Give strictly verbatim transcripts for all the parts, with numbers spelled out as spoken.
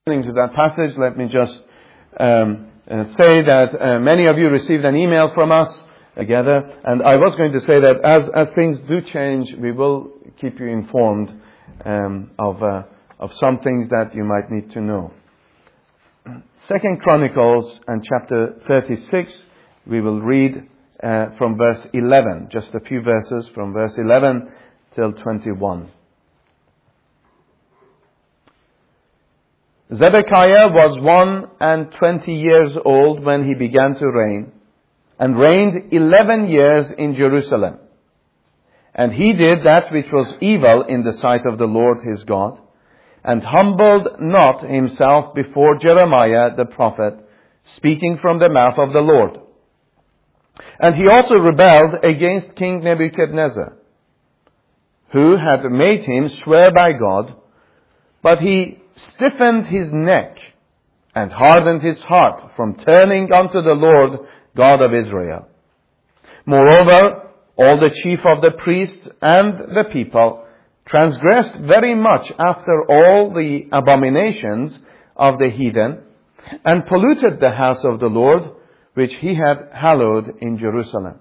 To that passage, let me just um, uh, say that uh, many of you received an email from us together, and I was going to say that as as things do change, we will keep you informed um, of uh, of some things that you might need to know. Second Chronicles and chapter thirty-six, we will read uh, from verse eleven, just a few verses from verse eleven till twenty-one. Zedekiah was one and twenty years old when he began to reign, and reigned eleven years in Jerusalem. And he did that which was evil in the sight of the Lord his God, and humbled not himself before Jeremiah the prophet, speaking from the mouth of the Lord. And he also rebelled against King Nebuchadnezzar, who had made him swear by God, but he stiffened his neck and hardened his heart from turning unto the Lord God of Israel. Moreover, all the chief of the priests and the people transgressed very much after all the abominations of the heathen, and polluted the house of the Lord, which he had hallowed in Jerusalem.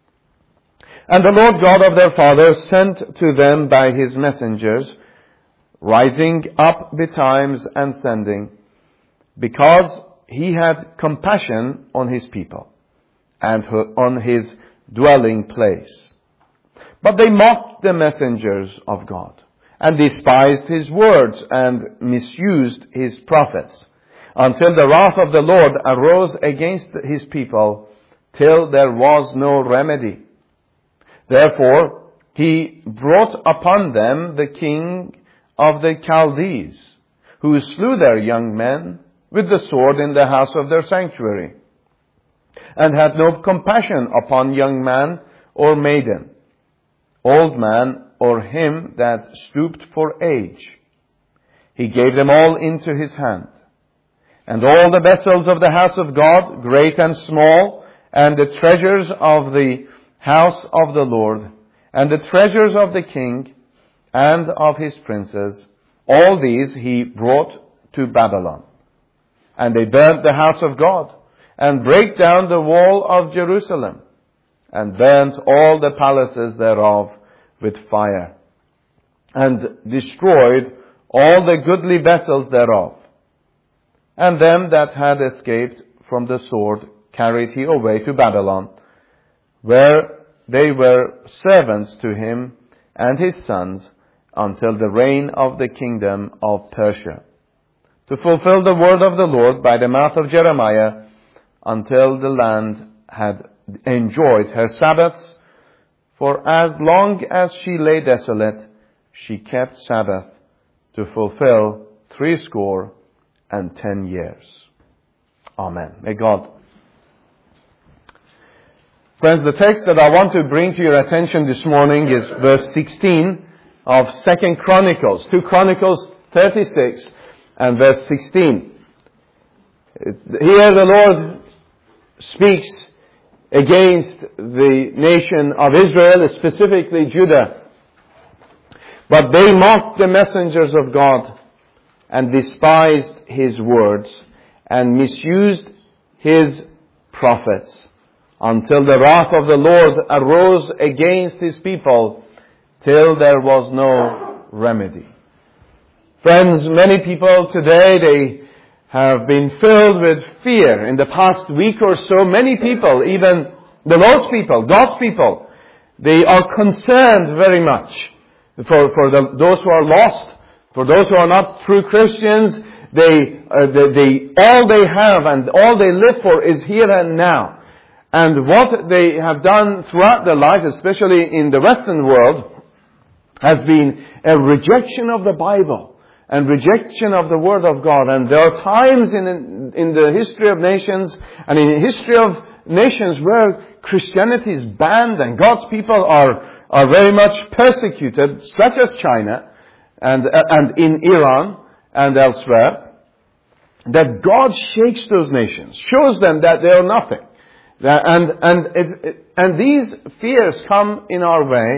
And the Lord God of their fathers sent to them by his messengers, rising up betimes and sending, because he had compassion on his people and on his dwelling place. But they mocked the messengers of God, and despised his words, and misused his prophets, until the wrath of the Lord arose against his people, till there was no remedy. Therefore he brought upon them the king of the Chaldees, who slew their young men with the sword in the house of their sanctuary, and had no compassion upon young man or maiden, old man or him that stooped for age. He gave them all into his hand, and all the vessels of the house of God, great and small, and the treasures of the house of the Lord, and the treasures of the king, and of his princes, all these he brought to Babylon. And they burnt the house of God, and brake down the wall of Jerusalem, and burnt all the palaces thereof with fire, and destroyed all the goodly vessels thereof. And them that had escaped from the sword carried he away to Babylon, where they were servants to him and his sons, until the reign of the kingdom of Persia, to fulfill the word of the Lord by the mouth of Jeremiah, until the land had enjoyed her Sabbaths. For as long as she lay desolate, she kept Sabbath, to fulfill threescore and ten years. Amen. May God. Friends, the text that I want to bring to your attention this morning is verse sixteen of Second Chronicles, two Chronicles thirty-six and verse sixteen. Here the Lord speaks against the nation of Israel, specifically Judah. But they mocked the messengers of God, and despised his words, and misused his prophets, until the wrath of the Lord arose against his people, till there was no remedy. Friends, many people today, they have been filled with fear. In the past week or so, many people, even the Lord's people, God's people, they are concerned very much for, for the, those who are lost, for those who are not true Christians. They, uh, they, they, all they have and all they live for is here and now. And what they have done throughout their life, especially in the Western world, has been a rejection of the Bible and rejection of the Word of God. And there are times in in the history of nations and in the history of nations where Christianity is banned and God's people are are very much persecuted, such as China and and in Iran and elsewhere. That God shakes those nations, shows them that they are nothing. And and it, it, and these fears come in our way.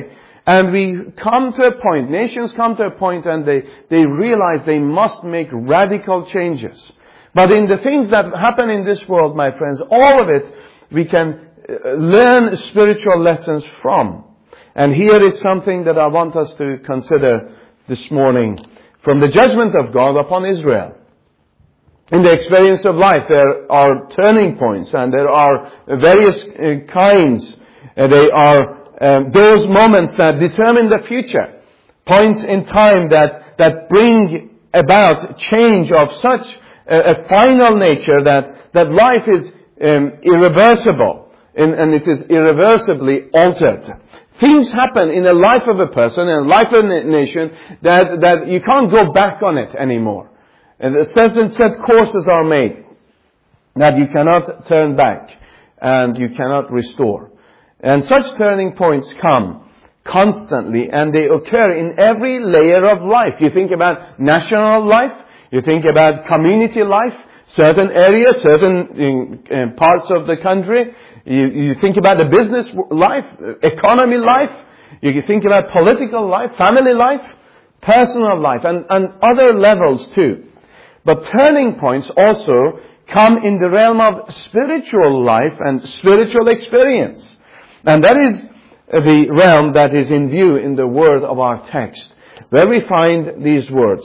And we come to a point, nations come to a point and they, they realize they must make radical changes. But in the things that happen in this world, my friends, all of it, we can learn spiritual lessons from. And here is something that I want us to consider this morning from the judgment of God upon Israel. In the experience of life, there are turning points and there are various uh, kinds. Uh, they are um, those moments that determine the future. Points in time that, that bring about change of such a, a final nature that, that life is um, irreversible and, and it is irreversibly altered. Things happen in the life of a person, in the life of a nation, that, that you can't go back on it anymore. And certain set courses are made that you cannot turn back and you cannot restore. And such turning points come constantly and they occur in every layer of life. You think about national life, you think about community life, certain areas, certain uh, parts of the country. You, you think about the business life, economy life, you think about political life, family life, personal life, and, and other levels too. But turning points also come in the realm of spiritual life and spiritual experience. And that is the realm that is in view in the word of our text, where we find these words.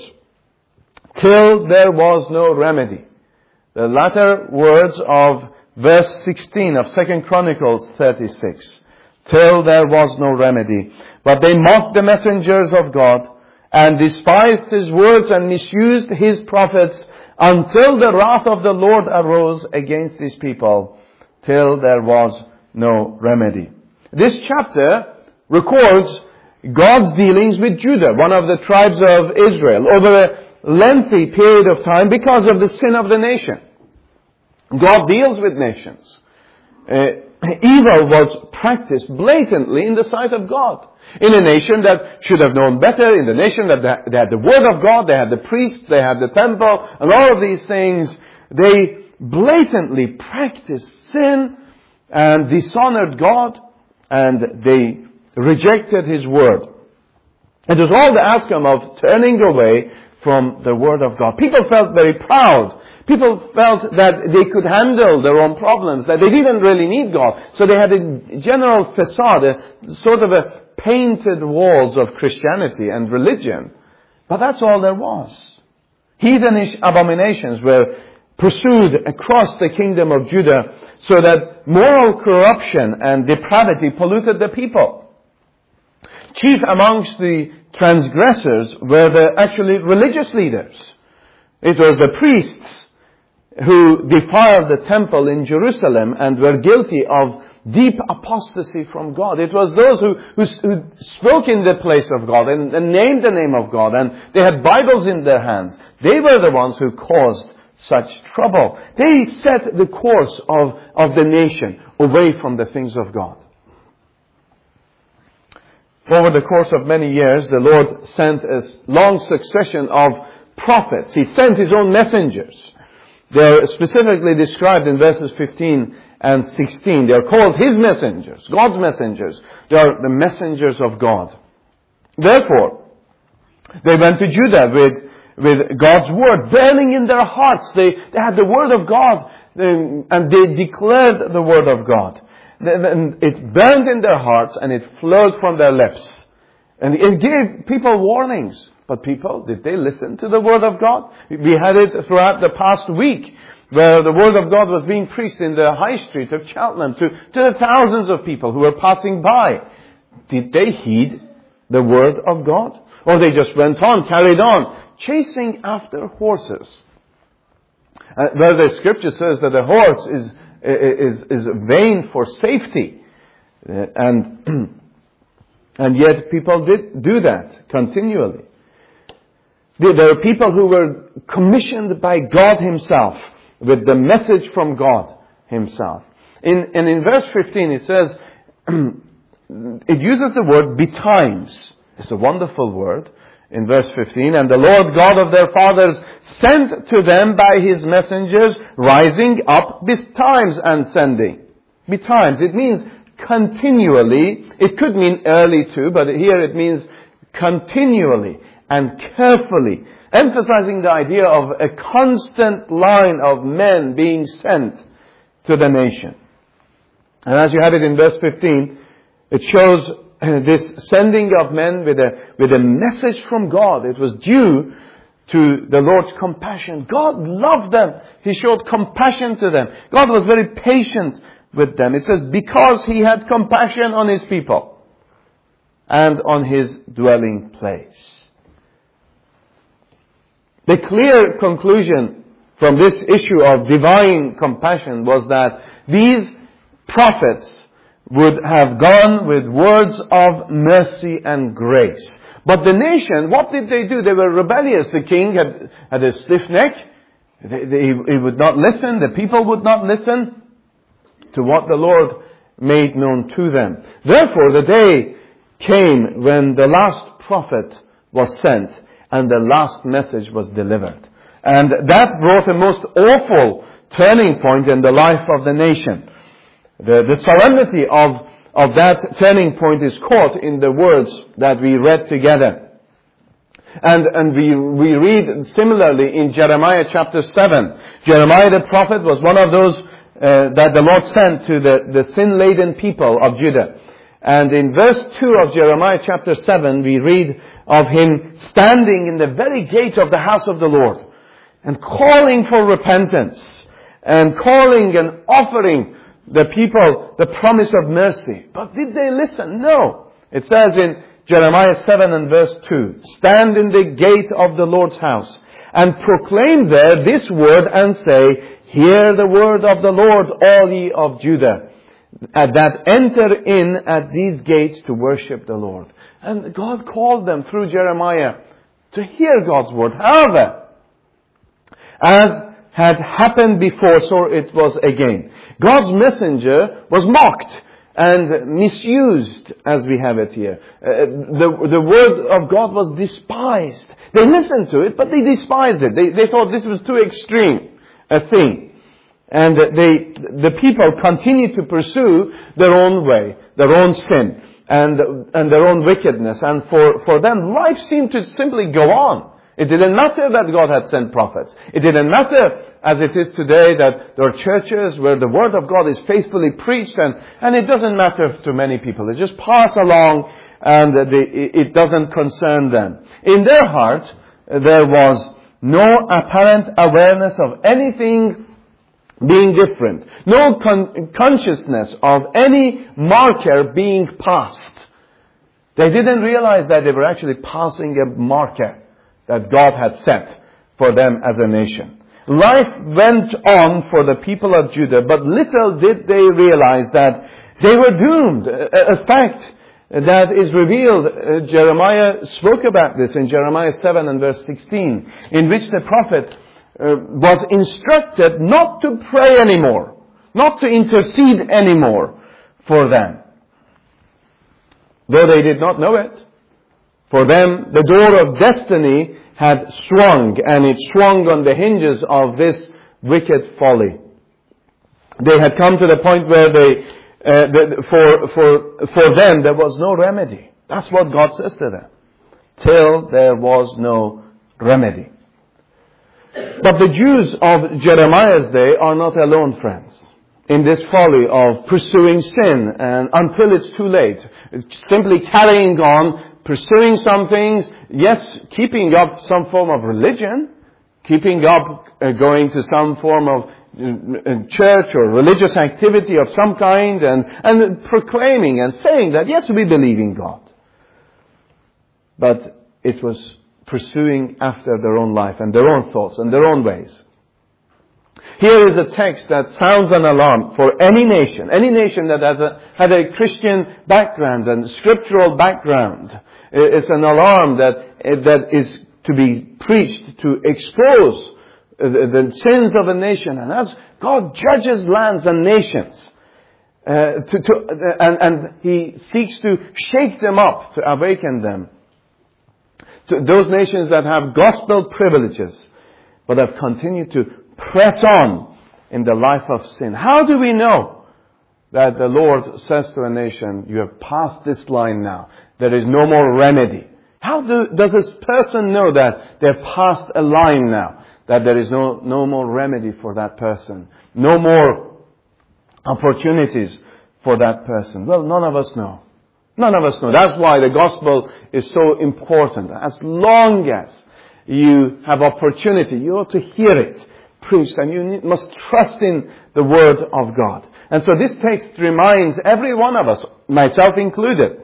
Till there was no remedy. The latter words of verse sixteen of Second Chronicles thirty-six. Till there was no remedy. But they mocked the messengers of God and despised His words and misused His prophets until the wrath of the Lord arose against His people, till there was no remedy. This chapter records God's dealings with Judah, one of the tribes of Israel, over a lengthy period of time because of the sin of the nation. God deals with nations. Uh, evil was practiced blatantly in the sight of God. In a nation that should have known better, in the nation that they had the Word of God, they had the priests, they had the temple, and all of these things, they blatantly practiced sin and dishonored God, and they rejected His Word. It was all the outcome of turning away from the Word of God. People felt very proud. People felt that they could handle their own problems, that they didn't really need God. So they had a general facade, a sort of a painted walls of Christianity and religion. But that's all there was. Heathenish abominations were pursued across the kingdom of Judah so that moral corruption and depravity polluted the people. Chief amongst the transgressors were the actually religious leaders. It was the priests who defiled the temple in Jerusalem and were guilty of deep apostasy from God. It was those who, who, who spoke in the place of God and, and named the name of God, and they had Bibles in their hands. They were the ones who caused such trouble. They set the course of, of the nation away from the things of God. Over the course of many years, the Lord sent a long succession of prophets. He sent His own messengers. They are specifically described in verses fifteen and sixteen. They are called His messengers, God's messengers. They are the messengers of God. Therefore, they went to Judah with, with God's Word burning in their hearts. They, they had the Word of God, and they declared the Word of God. It burned in their hearts and it flowed from their lips. And it gave people warnings. But people, did they listen to the Word of God? We had it throughout the past week, where the Word of God was being preached in the high street of Cheltenham to, to the thousands of people who were passing by. Did they heed the Word of God? Or they just went on, carried on, chasing after horses? Uh, where the Scripture says that a horse is is is vain for safety, uh, and and yet people did do that continually. There were people who were commissioned by God Himself with the message from God Himself. In and in verse fifteen it says, it uses the word betimes. It's a wonderful word. In verse fifteen, and the Lord God of their fathers sent to them by His messengers, rising up betimes and sending. Betimes, it means continually. It could mean early too, but here it means continually and carefully, emphasizing the idea of a constant line of men being sent to the nation. And as you have it in verse fifteen, it shows this sending of men with a, with a message from God. It was due to the Lord's compassion. God loved them. He showed compassion to them. God was very patient with them. It says, because He had compassion on His people and on His dwelling place. The clear conclusion from this issue of divine compassion was that these prophets would have gone with words of mercy and grace. But the nation, what did they do? They were rebellious. The king had, had a stiff neck. They, they, he would not listen. The people would not listen to what the Lord made known to them. Therefore, the day came when the last prophet was sent and the last message was delivered. And that brought a most awful turning point in the life of the nation. The, the solemnity of, of that turning point is caught in the words that we read together. And, and we, we read similarly in Jeremiah chapter seven. Jeremiah the prophet was one of those uh, that the Lord sent to the, the sin-laden people of Judah. And in verse two of Jeremiah chapter seven, we read of him standing in the very gate of the house of the Lord and calling for repentance and calling and offering the people the promise of mercy. But did they listen? No. It says in Jeremiah seven and verse two, stand in the gate of the Lord's house and proclaim there this word and say, hear the word of the Lord, all ye of Judah, that enter in at these gates to worship the Lord. And God called them through Jeremiah to hear God's word. However, as had happened before, so it was again. God's messenger was mocked and misused, as we have it here. Uh, the, the word of God was despised. They listened to it, but they despised it. They, they thought this was too extreme a thing. And they, the people continued to pursue their own way, their own sin, and, and their own wickedness. And for, for them, life seemed to simply go on. It didn't matter that God had sent prophets. It didn't matter, as it is today, that there are churches where the Word of God is faithfully preached, and, and it doesn't matter to many people. They just pass along, and they, it doesn't concern them. In their heart, there was no apparent awareness of anything being different. No con- consciousness of any marker being passed. They didn't realize that they were actually passing a marker that God had set for them as a nation. Life went on for the people of Judah, but little did they realize that they were doomed. A, a fact that is revealed, uh, Jeremiah spoke about this in Jeremiah seven and verse sixteen, in which the prophet uh, was instructed not to pray anymore, not to intercede anymore for them. Though they did not know it. For them, the door of destiny had swung, and it swung on the hinges of this wicked folly. They had come to the point where they, uh, the, for, for, for them, there was no remedy. That's what God says to them. Till there was no remedy. But the Jews of Jeremiah's day are not alone, friends, in this folly of pursuing sin, and until it's too late, simply carrying on, pursuing some things, yes, keeping up some form of religion, keeping up uh, going to some form of uh, church or religious activity of some kind, and, and proclaiming and saying that, yes, we believe in God. But it was pursuing after their own life and their own thoughts and their own ways. Here is a text that sounds an alarm for any nation, any nation that has a, had a Christian background and scriptural background. It's an alarm that, that is to be preached to expose the, the sins of a nation. And as God judges lands and nations, uh, to, to, and, and He seeks to shake them up, to awaken them. To those nations that have gospel privileges, but have continued to press on in the life of sin. How do we know that the Lord says to a nation, you have passed this line now. There is no more remedy. How do, does this person know that they've passed a line now? That there is no, no more remedy for that person. No more opportunities for that person. Well, none of us know. None of us know. That's why the gospel is so important. As long as you have opportunity, you ought to hear it preached, and you need, must trust in the word of God. And so this text reminds every one of us, myself included,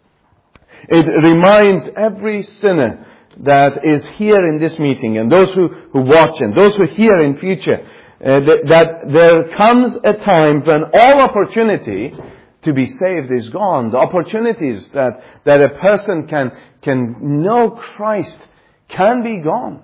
it reminds every sinner that is here in this meeting, and those who, who watch and those who hear in future, uh, that, that there comes a time when all opportunity to be saved is gone. The opportunities that, that a person can, can know Christ can be gone.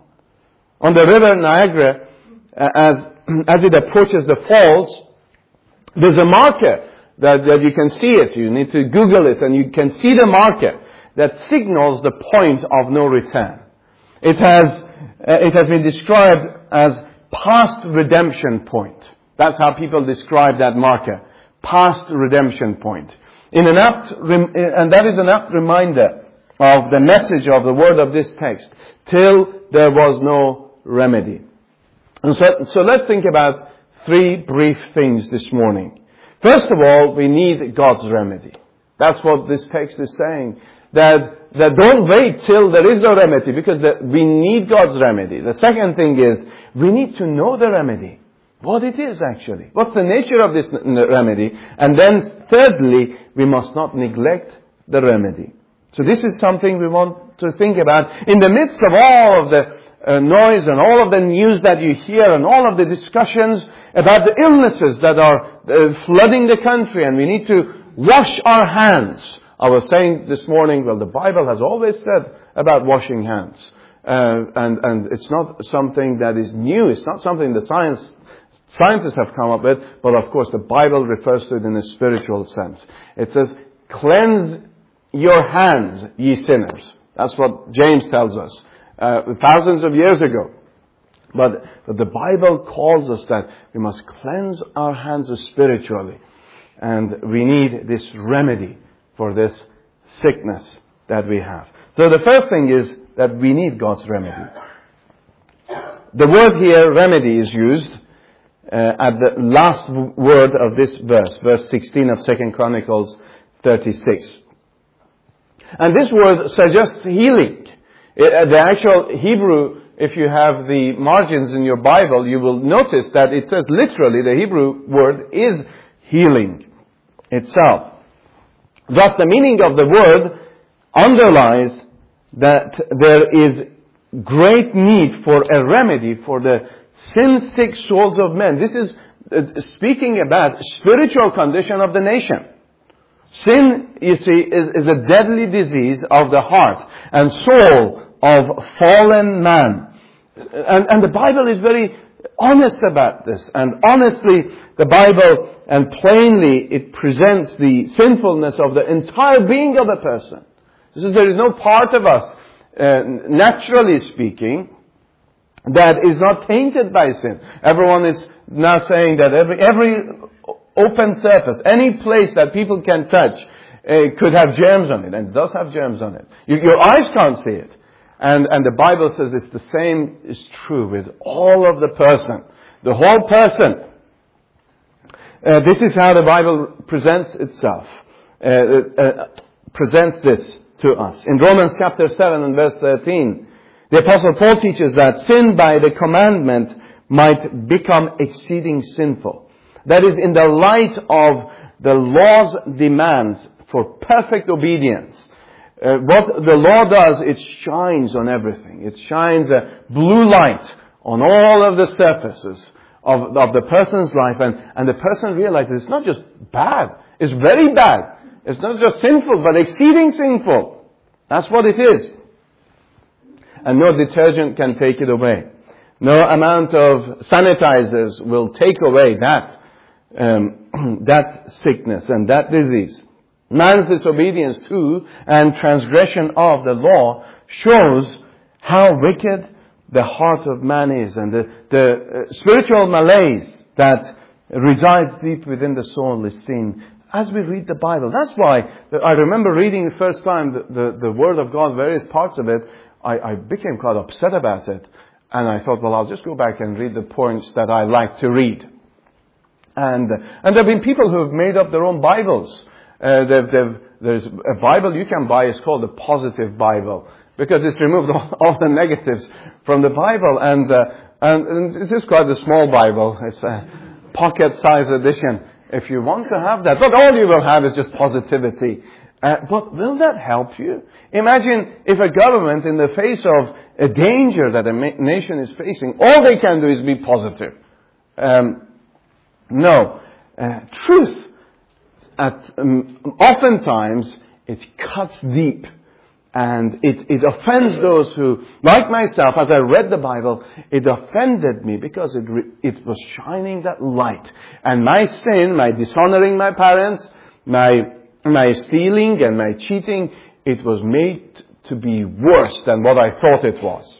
On the river Niagara, uh, as, as it approaches the falls, there's a marker that, that you can see it. You need to Google it, and you can see the marker that signals the point of no return. It has, uh, it has been described as past redemption point. That's how people describe that marker. Past redemption point. In an apt, and that is an apt reminder of the message of the word of this text. Till there was no remedy. And so, so let's think about three brief things this morning. First of all, we need God's remedy. That's what this text is saying. That, that don't wait till there is no remedy, because the, we need God's remedy. The second thing is, we need to know the remedy. What it is actually. What's the nature of this remedy? And then thirdly, we must not neglect the remedy. So this is something we want to think about. In the midst of all of the uh, noise and all of the news that you hear and all of the discussions about the illnesses that are uh, flooding the country, and we need to wash our hands. I was saying this morning, well, the Bible has always said about washing hands. Uh, and, and it's not something that is new. It's not something the science, scientists have come up with. But of course, the Bible refers to it in a spiritual sense. It says, cleanse your hands, ye sinners. That's what James tells us, uh, thousands of years ago. But, but the Bible calls us that we must cleanse our hands spiritually. And we need this remedy for this sickness that we have. So the first thing is that we need God's remedy. The word here, remedy, is used uh, at the last word of this verse, verse sixteen of Second Chronicles thirty-six. And this word suggests healing. It, the actual Hebrew, if you have the margins in your Bible, you will notice that it says literally, the Hebrew word is healing itself. Thus, the meaning of the word underlies that there is great need for a remedy for the sin-sick souls of men. This is uh, speaking about spiritual condition of the nation. Sin, you see, is, is a deadly disease of the heart and soul of fallen man. And, and the Bible is very honest about this. And honestly, the Bible, and plainly, it presents the sinfulness of the entire being of a person. So there is no part of us, uh, naturally speaking, that is not tainted by sin. Everyone is now saying that every every open surface, any place that people can touch, uh, could have germs on it, and it does have germs on it. You, your eyes can't see it. And, and the Bible says it's the same is true with all of the person. The whole person. Uh, this is how the Bible presents itself. Uh, uh, presents this to us. In Romans chapter seven and verse thirteen, the Apostle Paul teaches that sin by the commandment might become exceeding sinful. That is, in the light of the law's demands for perfect obedience. Uh, what the law does, it shines on everything. It shines a blue light on all of the surfaces of, of the person's life. And, and the person realizes it's not just bad. It's very bad. It's not just sinful, but exceeding sinful. That's what it is. And no detergent can take it away. No amount of sanitizers will take away that, um, that sickness and that disease. Man's disobedience to and transgression of the law shows how wicked the heart of man is, and the, the uh, spiritual malaise that resides deep within the soul is seen as we read the Bible. That's why I remember reading the first time the, the, the Word of God, various parts of it, I, I became quite upset about it. And I thought, well, I'll just go back and read the points that I like to read. And and there have been people who have made up their own Bibles. Uh, they've, they've, there's a Bible you can buy. It's called the Positive Bible because it's removed all, all the negatives from the Bible. And, uh, and, and it's just quite a small Bible. It's a pocket-sized edition if you want to have that. But all you will have is just positivity. Uh, but will that help you? Imagine if a government, in the face of a danger that a ma- nation is facing, all they can do is be positive. Um, no. Uh, truth, at, um, oftentimes, it cuts deep. And it, it offends those who, like myself, as I read the Bible, it offended me because it, re- it was shining that light. And my sin, my dishonoring my parents, my my stealing and my cheating, it was made to be worse than what I thought it was.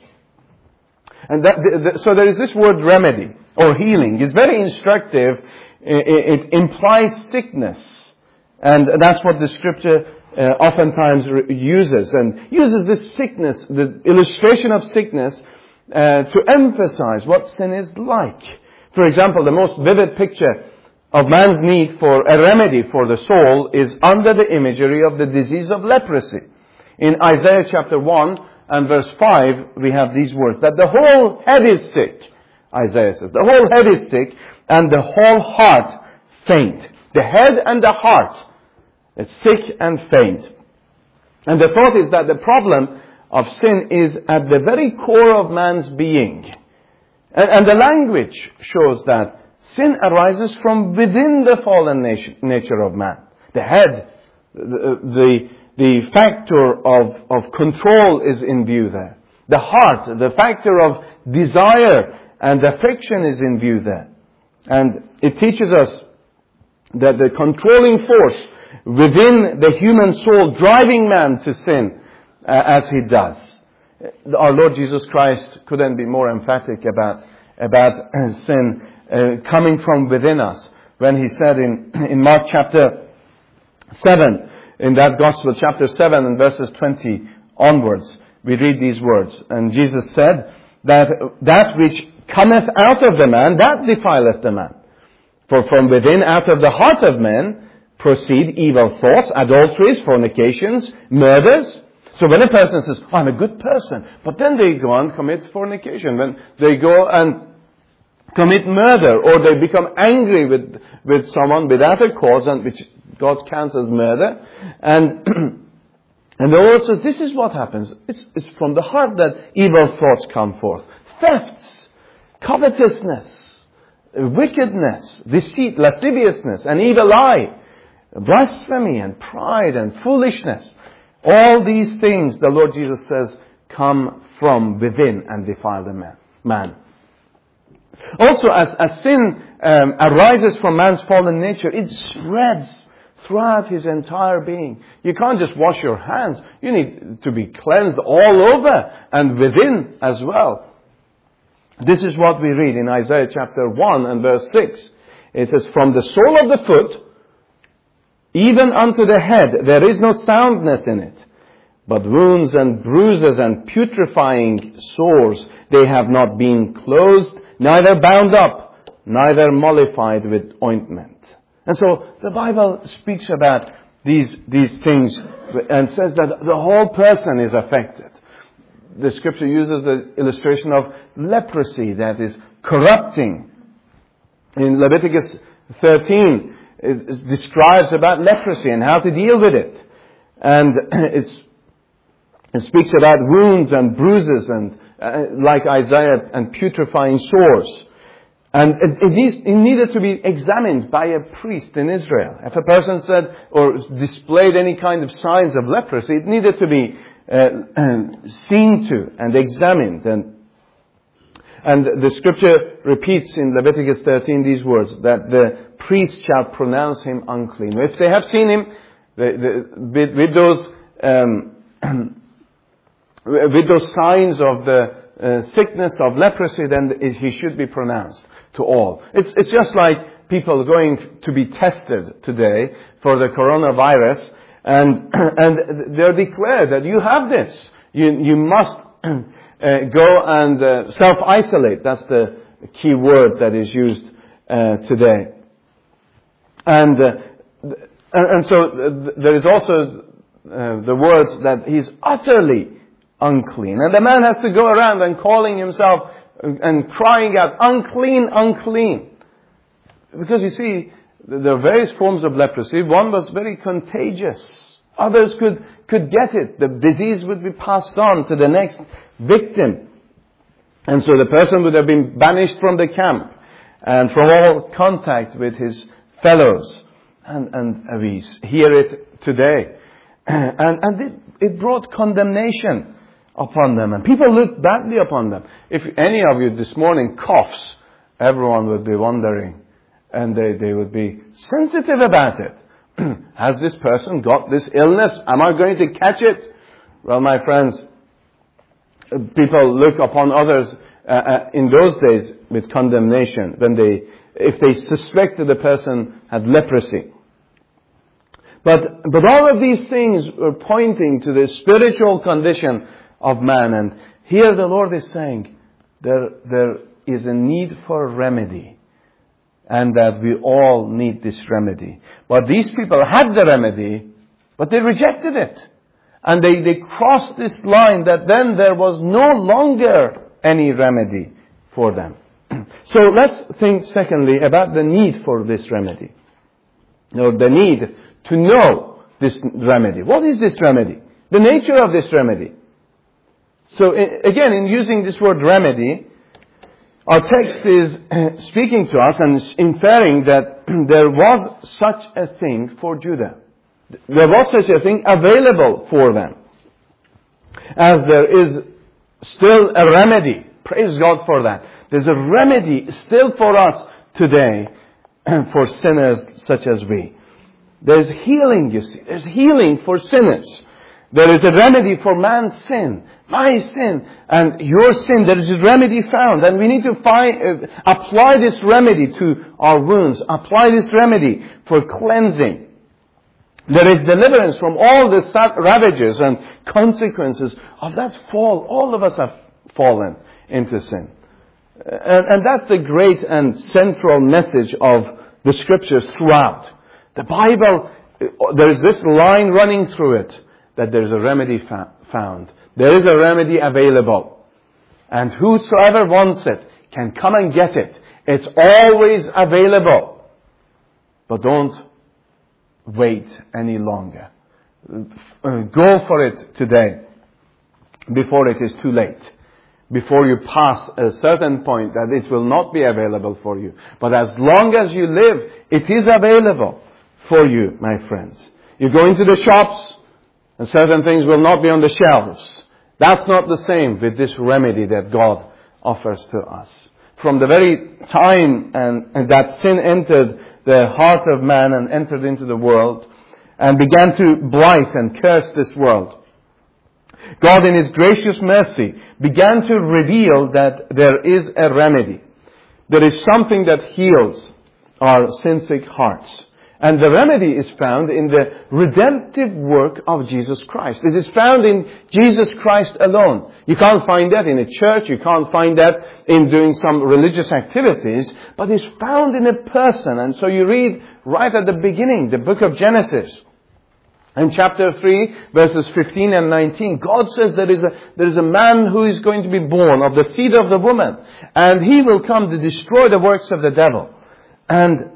And that, the, the, so there is this word remedy or healing. It's very instructive. It, it implies sickness. And that's what the scripture uh, oftentimes re- uses. And uses this sickness, the illustration of sickness, uh, to emphasize what sin is like. For example, the most vivid picture of man's need for a remedy for the soul is under the imagery of the disease of leprosy. In Isaiah chapter one and verse five, we have these words, that the whole head is sick. Isaiah says, the whole head is sick and the whole heart faint. The head and the heart, it's sick and faint. And the thought is that the problem of sin is at the very core of man's being. And, and the language shows that sin arises from within the fallen nation, nature of man. The head, the, the, the factor of, of control is in view there. The heart, the factor of desire and affection is in view there. And it teaches us that the controlling force within the human soul driving man to sin uh, as he does. Our Lord Jesus Christ couldn't be more emphatic about, about uh, sin Uh, coming from within us, when he said in, in Mark chapter seven, in that gospel, chapter seven and verses twenty onwards, we read these words. And Jesus said that that which cometh out of the man, that defileth the man. For from within, out of the heart of men, proceed evil thoughts, adulteries, fornications, murders. So when a person says, oh, I'm a good person, but then they go and commit fornication, when they go and commit murder, or they become angry with, with someone without a cause, and which God counts as murder. And, and also, this is what happens. It's, it's from the heart that evil thoughts come forth. Thefts, covetousness, wickedness, deceit, lasciviousness, an evil eye, blasphemy and pride and foolishness. All these things, the Lord Jesus says, come from within and defile the man. man. Also, as, as sin um, arises from man's fallen nature, it spreads throughout his entire being. You can't just wash your hands. You need to be cleansed all over and within as well. This is what we read in Isaiah chapter one and verse six. It says, from the sole of the foot, even unto the head, there is no soundness in it. But wounds and bruises and putrefying sores, they have not been closed, neither bound up, neither mollified with ointment. And so the Bible speaks about these, these things and says that the whole person is affected. The scripture uses the illustration of leprosy that is corrupting. In Leviticus thirteen, it describes about leprosy and how to deal with it. And it's, it speaks about wounds and bruises and uh, like Isaiah, and putrefying sores. And it, it, needs, it needed to be examined by a priest in Israel. If a person said or displayed any kind of signs of leprosy, it needed to be uh, seen to and examined. And, and the scripture repeats in Leviticus thirteen these words, that the priest shall pronounce him unclean. If they have seen him the, the, with, with those um, with those signs of the uh, sickness of leprosy, then he should be pronounced to all. It's, it's just like people going to be tested today for the coronavirus, and and they're declared that you have this. You you must uh, go and uh, self-isolate. That's the key word that is used uh, today. And uh, and, and so uh, there is also uh, the words that he's utterly unclean, and the man has to go around and calling himself and crying out, unclean, unclean. Because you see, there are various forms of leprosy. One was very contagious. Others could, could get it. The disease would be passed on to the next victim. And so the person would have been banished from the camp and from all contact with his fellows. And, and we hear it today. And, and it, it brought condemnation upon them. And people looked badly upon them. If any of you this morning coughs, everyone would be wondering. And they, they would be sensitive about it. Has this person got this illness? Am I going to catch it? Well, my friends, people look upon others uh, uh, in those days with condemnation when they, if they suspected the person had leprosy. But, but all of these things are pointing to the spiritual condition of man. And here the Lord is saying there, there is a need for remedy. And that we all need this remedy. But these people had the remedy, but they rejected it. And they, they crossed this line that then there was no longer any remedy for them. So let's think secondly about the need for this remedy. Or the need to know this remedy. What is this remedy? The nature of this remedy. So again, in using this word remedy, our text is speaking to us and inferring that there was such a thing for Judah. There was such a thing available for them. As there is still a remedy. Praise God for that. There's a remedy still for us today for sinners such as we. There's healing, you see. There's healing for sinners. There is a remedy for man's sin. My sin and your sin, there is a remedy found. And we need to find, uh, apply this remedy to our wounds. Apply this remedy for cleansing. There is deliverance from all the ravages and consequences of that fall. All of us have fallen into sin. And, and that's the great and central message of the Scriptures throughout. The Bible, there is this line running through it, that there is a remedy fa- found. There is a remedy available. And whosoever wants it can come and get it. It's always available. But don't wait any longer. Go for it today before it is too late. Before you pass a certain point that it will not be available for you. But as long as you live, it is available for you, my friends. You go into the shops, and certain things will not be on the shelves. That's not the same with this remedy that God offers to us. From the very time and, and that sin entered the heart of man and entered into the world and began to blight and curse this world, God in His gracious mercy began to reveal that there is a remedy. There is something that heals our sin-sick hearts. And the remedy is found in the redemptive work of Jesus Christ. It is found in Jesus Christ alone. You can't find that in a church. You can't find that in doing some religious activities. But it's found in a person. And so you read right at the beginning, the book of Genesis. In chapter three, verses fifteen and nineteen, God says there is a, there is a man who is going to be born of the seed of the woman. And he will come to destroy the works of the devil. And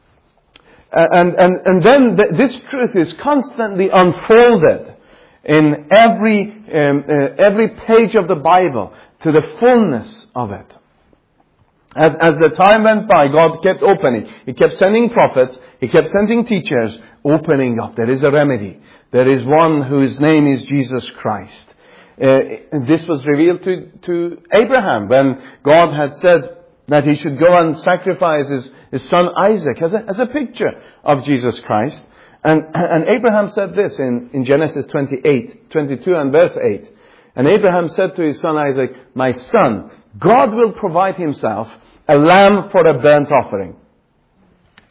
And, and, and then th- this truth is constantly unfolded in every, um, uh, every page of the Bible to the fullness of it. As, as the time went by, God kept opening. He kept sending prophets. He kept sending teachers, opening up. There is a remedy. There is one whose name is Jesus Christ. Uh, this was revealed to, to Abraham when God had said that he should go and sacrifice his, his son Isaac as a, as a picture of Jesus Christ. And, and Abraham said this in, in Genesis twenty-eight, twenty-two and verse eight. And Abraham said to his son Isaac, "My son, God will provide Himself a lamb for a burnt offering."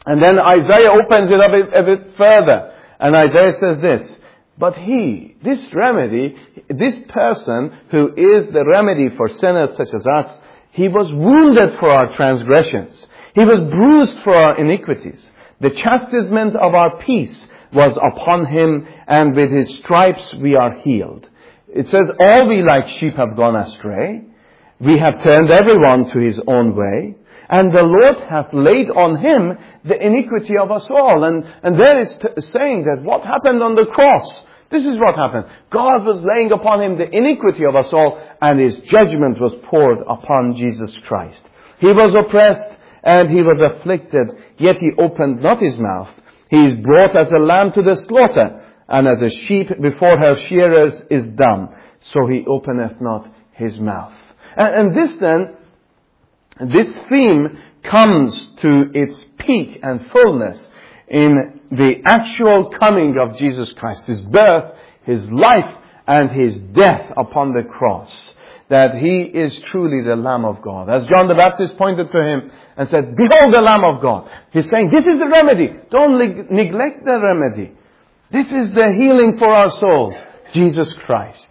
And then Isaiah opens it up a bit, a bit further. And Isaiah says this, but he, this remedy, this person who is the remedy for sinners such as us, he was wounded for our transgressions. He was bruised for our iniquities. The chastisement of our peace was upon him, and with his stripes we are healed. It says, all we like sheep have gone astray. We have turned everyone to his own way. And the Lord hath laid on him the iniquity of us all. And, and there it's t- saying that what happened on the cross, this is what happened. God was laying upon him the iniquity of us all, and his judgment was poured upon Jesus Christ. He was oppressed and he was afflicted, yet he opened not his mouth. He is brought as a lamb to the slaughter, and as a sheep before her shearers is dumb, so he openeth not his mouth. And, and this then, this theme comes to its peak and fullness in the actual coming of Jesus Christ, his birth, his life, and his death upon the cross. That he is truly the Lamb of God. As John the Baptist pointed to him and said, behold the Lamb of God. He's saying, this is the remedy. Don't leg- neglect the remedy. This is the healing for our souls. Jesus Christ.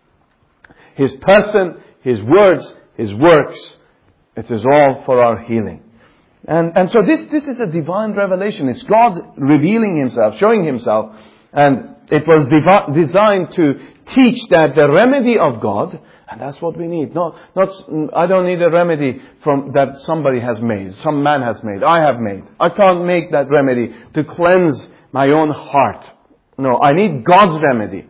His person, his words, his works, it is all for our healing. And, and so this, this is a divine revelation. It's God revealing himself, showing himself. And it was devi- designed to teach that the remedy of God, and that's what we need. Not, not, I don't need a remedy from that somebody has made, some man has made, I have made. I can't make that remedy to cleanse my own heart. No, I need God's remedy.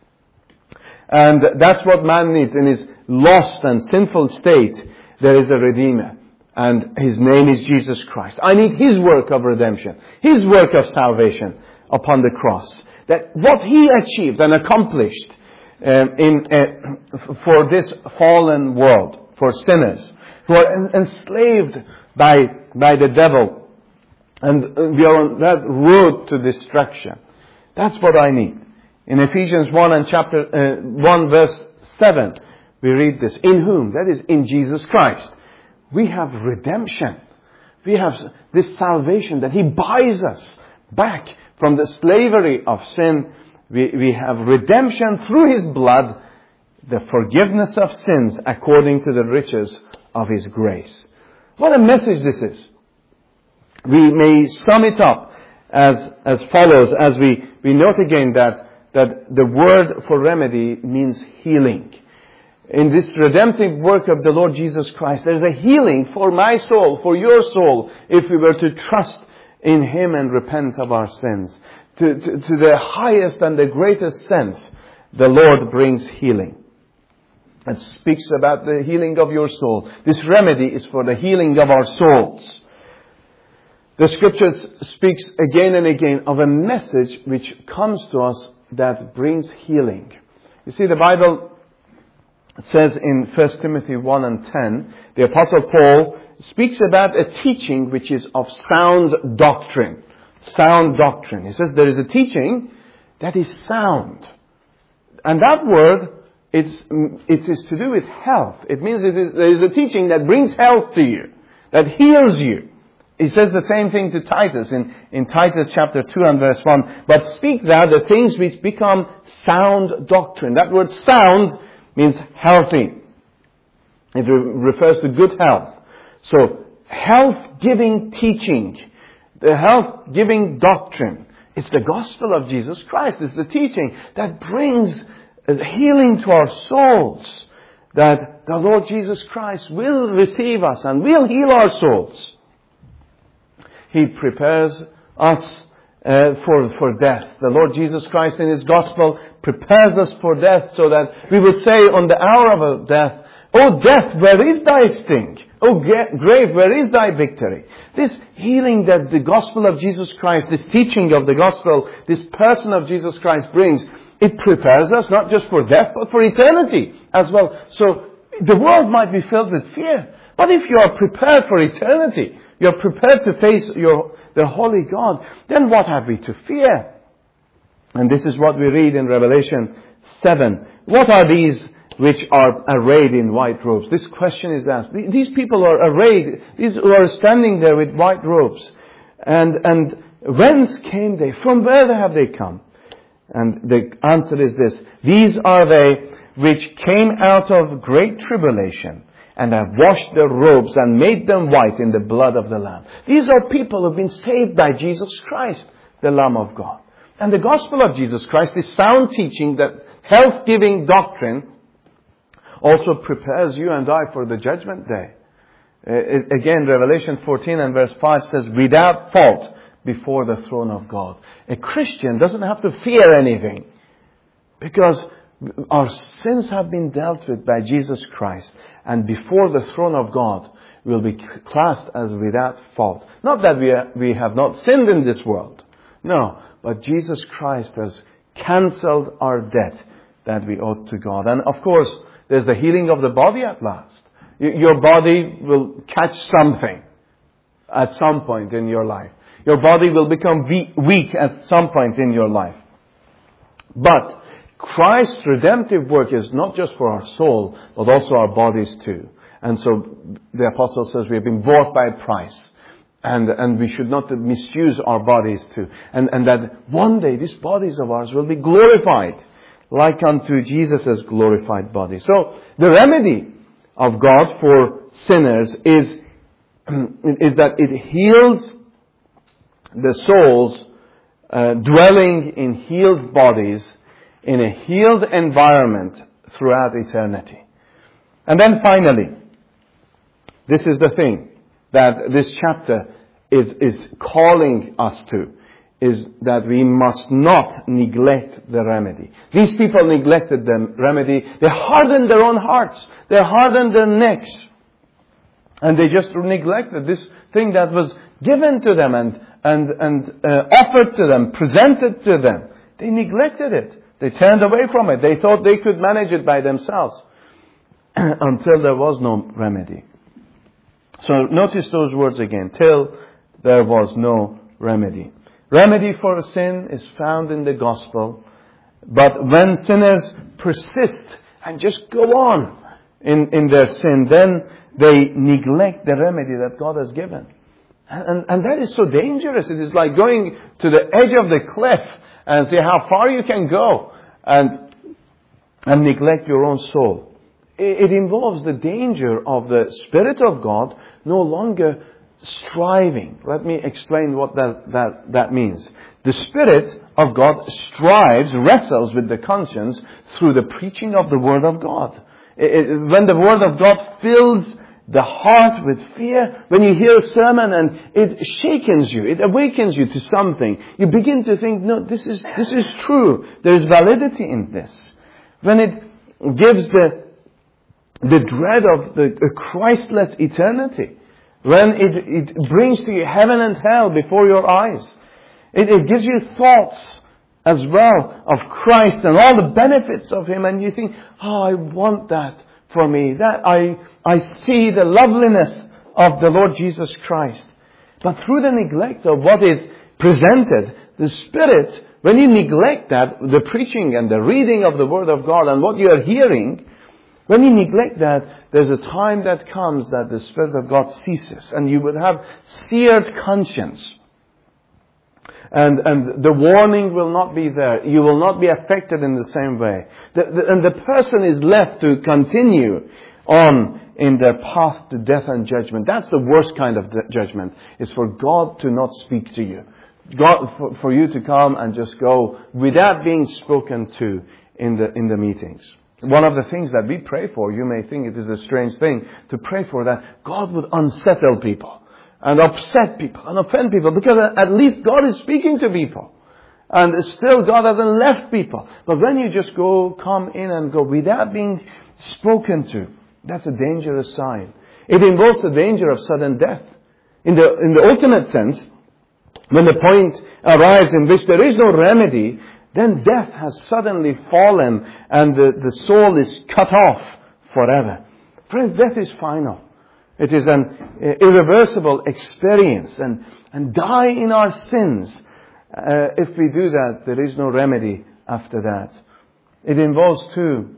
And that's what man needs. In his lost and sinful state, there is a Redeemer. And his name is Jesus Christ. I need his work of redemption, his work of salvation upon the cross. That what he achieved and accomplished um, in uh, for this fallen world, for sinners who are en- enslaved by by the devil, and we are on that road to destruction. That's what I need. In Ephesians one and chapter uh, one verse seven, we read this: in whom, that is, in Jesus Christ, we have redemption. We have this salvation that he buys us back from the slavery of sin. We, we have redemption through his blood, the forgiveness of sins according to the riches of his grace. What a message this is. We may sum it up as, as follows, as we, we note again that, that the word for remedy means healing. In this redemptive work of the Lord Jesus Christ, there is a healing for my soul, for your soul, if we were to trust in him and repent of our sins. To, to, to the highest and the greatest sense, the Lord brings healing. It speaks about the healing of your soul. This remedy is for the healing of our souls. The Scriptures speaks again and again of a message which comes to us that brings healing. You see, the Bible says in First Timothy one and ten, the Apostle Paul speaks about a teaching which is of sound doctrine. Sound doctrine. He says there is a teaching that is sound. And that word, it's, it is to do with health. It means it is, there is a teaching that brings health to you, that heals you. He says the same thing to Titus in, in Titus chapter two and verse one. But speak thou the things which become sound doctrine. That word sound means healthy. It re- refers to good health. So, health-giving teaching, the health-giving doctrine, it's the gospel of Jesus Christ. It's the teaching that brings healing to our souls. That the Lord Jesus Christ will receive us and will heal our souls. He prepares us uh, for, for death. The Lord Jesus Christ in his gospel prepares us for death so that we will say on the hour of our death, O death, where is thy sting? O grave, where is thy victory? This healing that the gospel of Jesus Christ, this teaching of the gospel, this person of Jesus Christ brings, it prepares us not just for death, but for eternity as well. So the world might be filled with fear. But if you are prepared for eternity, you are prepared to face your, the holy God, then what have we to fear? And this is what we read in Revelation seven. What are these which are arrayed in white robes? This question is asked. These people are arrayed, these who are standing there with white robes. And, and whence came they? From where have they come? And the answer is this: these are they which came out of great tribulation, and have washed their robes and made them white in the blood of the Lamb. These are people who have been saved by Jesus Christ, the Lamb of God. And the gospel of Jesus Christ is sound teaching, that health-giving doctrine, also prepares you and I for the judgment day. Uh, it, again, Revelation fourteen and verse five says, without fault before the throne of God. A Christian doesn't have to fear anything, because our sins have been dealt with by Jesus Christ, and before the throne of God will be classed as without fault. Not that we, are, we have not sinned in this world. No, but Jesus Christ has cancelled our debt that we owe to God. And of course, there's the healing of the body at last. Your body will catch something at some point in your life. Your body will become weak at some point in your life. But Christ's redemptive work is not just for our soul, but also our bodies too. And so the apostle says we have been bought by a price. And, and we should not misuse our bodies too. And, and that one day these bodies of ours will be glorified, like unto Jesus' glorified body. So the remedy of God for sinners is, is that it heals the souls uh, dwelling in healed bodies in a healed environment throughout eternity. And then finally, this is the thing that this chapter is, is calling us to, is that we must not neglect the remedy. These people neglected the remedy. They hardened their own hearts. They hardened their necks. And they just neglected this thing that was given to them and, and, and uh, offered to them, presented to them. They neglected it. They turned away from it. They thought they could manage it by themselves until there was no remedy. So notice those words again. Till there was no remedy. Remedy for sin is found in the gospel. But when sinners persist and just go on in, in their sin, then they neglect the remedy that God has given. And, and that is so dangerous. It is like going to the edge of the cliff and see how far you can go and, and neglect your own soul. It, it involves the danger of the Spirit of God no longer striving. Let me explain what that, that, that means. The Spirit of God strives, wrestles with the conscience through the preaching of the Word of God. It, it, when the Word of God fills the heart with fear, when you hear a sermon and it shakens you, it awakens you to something, you begin to think, no, this is, this is true. There is validity in this. When it gives the, the dread of the a Christless eternity, when it, it brings to you heaven and hell before your eyes, it, it gives you thoughts as well of Christ and all the benefits of Him, and you think, oh, I want that for me. That I, I see the loveliness of the Lord Jesus Christ. But through the neglect of what is presented, the Spirit, when you neglect that, the preaching and the reading of the Word of God and what you are hearing, when you neglect that, there's a time that comes that the Spirit of God ceases, and you would have seared conscience. And, and the warning will not be there. You will not be affected in the same way. The, the, and the person is left to continue on in their path to death and judgment. That's the worst kind of judgment. It's for God to not speak to you. God, for, for you to come and just go without being spoken to in the, in the meetings. One of the things that we pray for, you may think it is a strange thing to pray for, that God would unsettle people and upset people and offend people, because at least God is speaking to people. And still God hasn't left people. But when you just go, come in and go without being spoken to, that's a dangerous sign. It involves the danger of sudden death. In the, in the ultimate sense, when the point arrives in which there is no remedy, then death has suddenly fallen and the, the soul is cut off forever. Friends, death is final. It is an irreversible experience, and, and die in our sins. Uh, if we do that, there is no remedy after that. It involves too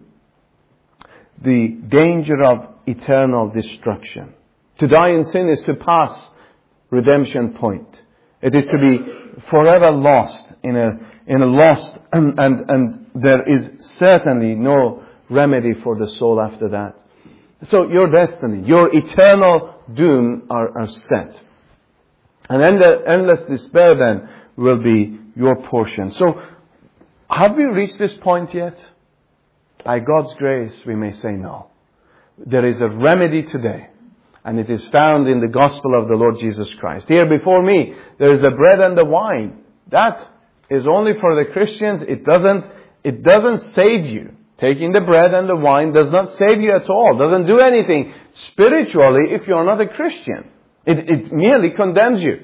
the danger of eternal destruction. To die in sin is to pass redemption point. It is to be forever lost in a, in a lost, and, and, and there is certainly no remedy for the soul after that. So your destiny, your eternal doom are, are set. And then the endless despair then will be your portion. So, have we reached this point yet? By God's grace, we may say no. There is a remedy today. And it is found in the gospel of the Lord Jesus Christ. Here before me, there is the bread and the wine. That is only for the Christians. It doesn't, it doesn't save you. Taking the bread and the wine does not save you at all. Doesn't do anything spiritually if you're not a Christian. It, it merely condemns you.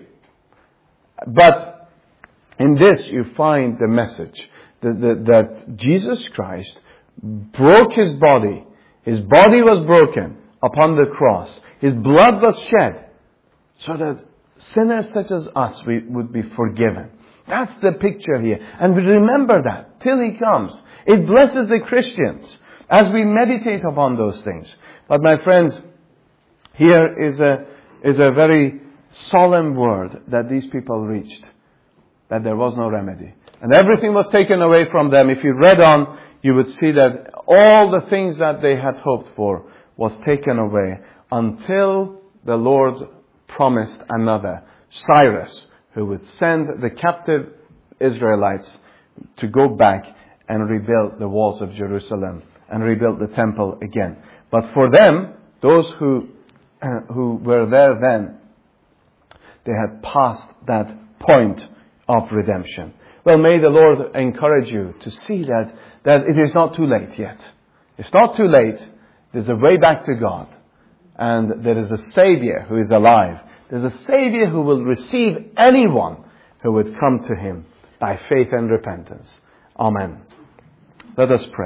But in this you find the message that, that, that Jesus Christ broke His body. His body was broken upon the cross. His blood was shed so that sinners such as us we would be forgiven. That's the picture here. And we remember that till He comes. It blesses the Christians as we meditate upon those things. But my friends, here is a, is a very solemn word that these people reached. That there was no remedy. And everything was taken away from them. If you read on, you would see that all the things that they had hoped for was taken away until the Lord promised another, Cyrus, who would send the captive Israelites to go back and rebuild the walls of Jerusalem and rebuild the temple again. But for them, those who uh, who were there then, they had passed that point of redemption. Well, may the Lord encourage you to see that, that it is not too late yet. It's not too late. There's a way back to God. And there is a Savior who is alive. There's a Savior who will receive anyone who would come to Him by faith and repentance. Amen. Let us pray.